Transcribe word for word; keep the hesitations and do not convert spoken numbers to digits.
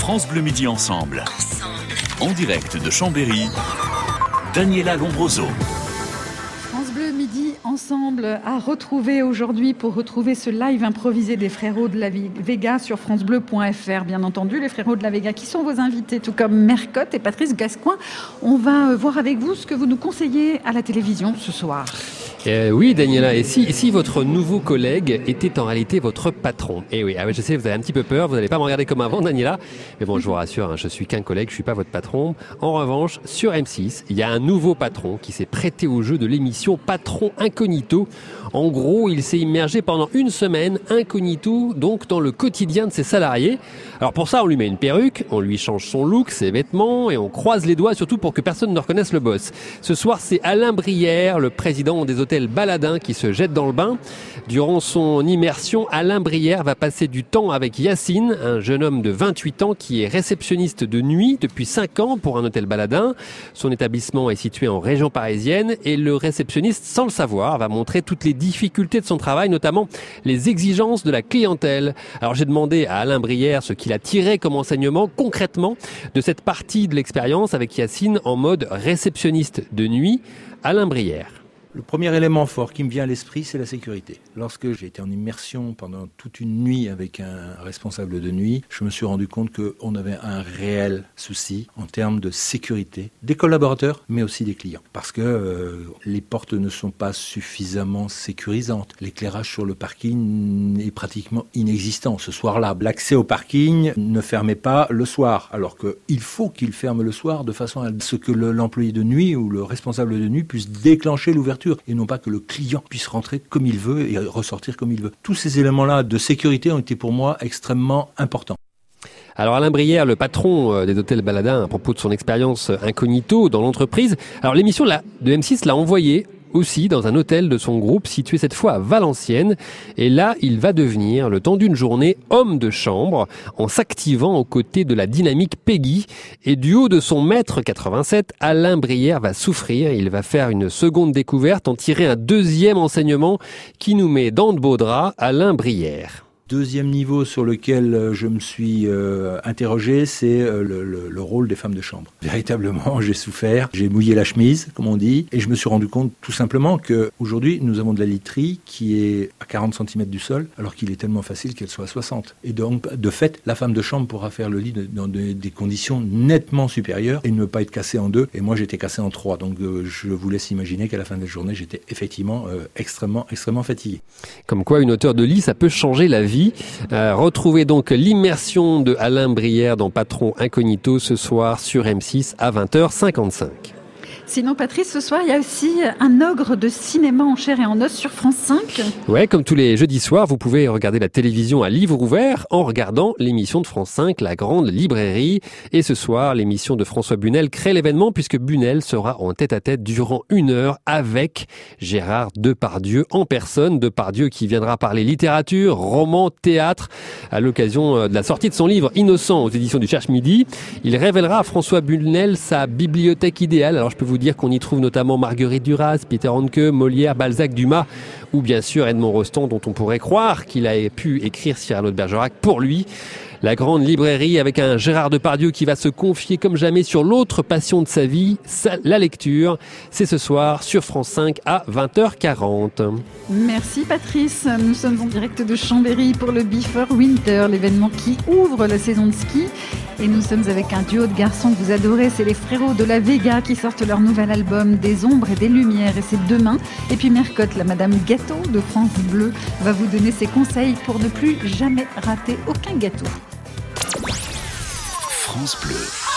France Bleu Midi Ensemble. Ensemble. En direct de Chambéry, Daniela Lombroso. France Bleu Midi Ensemble à retrouver aujourd'hui pour retrouver ce live improvisé des Frérots de la Vega sur francebleu point f r. Bien entendu, les Frérots de la Vega qui sont vos invités, tout comme Mercotte et Patrice Gascoigne. On va voir avec vous ce que vous nous conseillez à la télévision ce soir. Euh, oui, Daniela, et si, et si votre nouveau collègue était en réalité votre patron? Eh oui, ah, je sais, vous avez un petit peu peur, vous n'allez pas me regarder comme avant, Daniela, mais bon, je vous rassure, hein, je suis qu'un collègue, je suis pas votre patron. En revanche, sur M six, il y a un nouveau patron qui s'est prêté au jeu de l'émission Patron Incognito. En gros, il s'est immergé pendant une semaine, incognito, donc dans le quotidien de ses salariés. Alors pour ça, on lui met une perruque, on lui change son look, ses vêtements, et on croise les doigts surtout pour que personne ne reconnaisse le boss. Ce soir, c'est Alain Brière, le président des hôtels Baladin, qui se jette dans le bain. Durant son immersion, Alain Brière va passer du temps avec Yacine, un jeune homme de vingt-huit ans qui est réceptionniste de nuit depuis cinq ans pour un hôtel Baladin. Son établissement est situé en région parisienne et le réceptionniste, sans le savoir, va montrer toutes les difficultés de son travail, notamment les exigences de la clientèle. Alors j'ai demandé à Alain Brière ce qu'il a tiré comme enseignement concrètement de cette partie de l'expérience avec Yacine en mode réceptionniste de nuit. Alain Brière. Le premier élément fort qui me vient à l'esprit, c'est la sécurité. Lorsque j'ai été en immersion pendant toute une nuit avec un responsable de nuit, je me suis rendu compte qu'on avait un réel souci en termes de sécurité des collaborateurs, mais aussi des clients. Parce que euh, les portes ne sont pas suffisamment sécurisantes. L'éclairage sur le parking est pratiquement inexistant. Ce soir-là, l'accès au parking ne fermait pas le soir, alors qu'il faut qu'il ferme le soir de façon à ce que le, l'employé de nuit ou le responsable de nuit puisse déclencher l'ouverture et non pas que le client puisse rentrer comme il veut et ressortir comme il veut. Tous ces éléments-là de sécurité ont été pour moi extrêmement importants. Alors Alain Brière, le patron des hôtels Baladin, à propos de son expérience incognito dans l'entreprise. Alors l'émission de M six l'a envoyé aussi dans un hôtel de son groupe situé cette fois à Valenciennes. Et là, il va devenir, le temps d'une journée, homme de chambre en s'activant aux côtés de la dynamique Peggy. Et du haut de son mètre quatre-vingt-sept, Alain Brière va souffrir. Il va faire une seconde découverte, en tirer un deuxième enseignement qui nous met dans de beaux draps. Alain Brière. Deuxième niveau sur lequel je me suis euh, interrogé, c'est euh, le, le, le rôle des femmes de chambre. Véritablement, j'ai souffert, j'ai mouillé la chemise, comme on dit, et je me suis rendu compte tout simplement qu'aujourd'hui, nous avons de la literie qui est à quarante centimètres du sol, alors qu'il est tellement facile qu'elle soit à soixante. Et donc, de fait, la femme de chambre pourra faire le lit de, dans de, des conditions nettement supérieures et ne pas être cassée en deux. Et moi, j'étais cassé en trois. Donc, euh, je vous laisse imaginer qu'à la fin de la journée, j'étais effectivement euh, extrêmement, extrêmement fatigué. Comme quoi, une hauteur de lit, ça peut changer la vie. Euh, retrouvez donc l'immersion de Alain Brière dans Patron Incognito ce soir sur M six à vingt heures cinquante-cinq. Sinon, Patrice, ce soir, il y a aussi un ogre de cinéma en chair et en os sur France cinq. Ouais, comme tous les jeudis soirs, vous pouvez regarder la télévision à livre ouvert en regardant l'émission de France cinq, La Grande Librairie. Et ce soir, l'émission de François Bunel crée l'événement puisque Bunel sera en tête-à-tête durant une heure avec Gérard Depardieu en personne. Depardieu qui viendra parler littérature, roman, théâtre à l'occasion de la sortie de son livre Innocent aux éditions du Cherche-Midi. Il révélera à François Bunel sa bibliothèque idéale. Alors je peux vous dire qu'on y trouve notamment Marguerite Duras, Peter Handke, Molière, Balzac, Dumas ou bien sûr Edmond Rostand dont on pourrait croire qu'il a pu écrire Cyrano de Bergerac pour lui. La Grande Librairie avec un Gérard Depardieu qui va se confier comme jamais sur l'autre passion de sa vie, la lecture. C'est ce soir sur France cinq à vingt heures quarante. Merci Patrice. Nous sommes en direct de Chambéry pour le Before Winter, l'événement qui ouvre la saison de ski. Et nous sommes avec un duo de garçons que vous adorez, c'est les Frérots de la Vega qui sortent leur nouvel album Des ombres et des lumières et c'est demain. Et puis Mercotte, la Madame Gâteau de France Bleu, va vous donner ses conseils pour ne plus jamais rater aucun gâteau. France Bleu.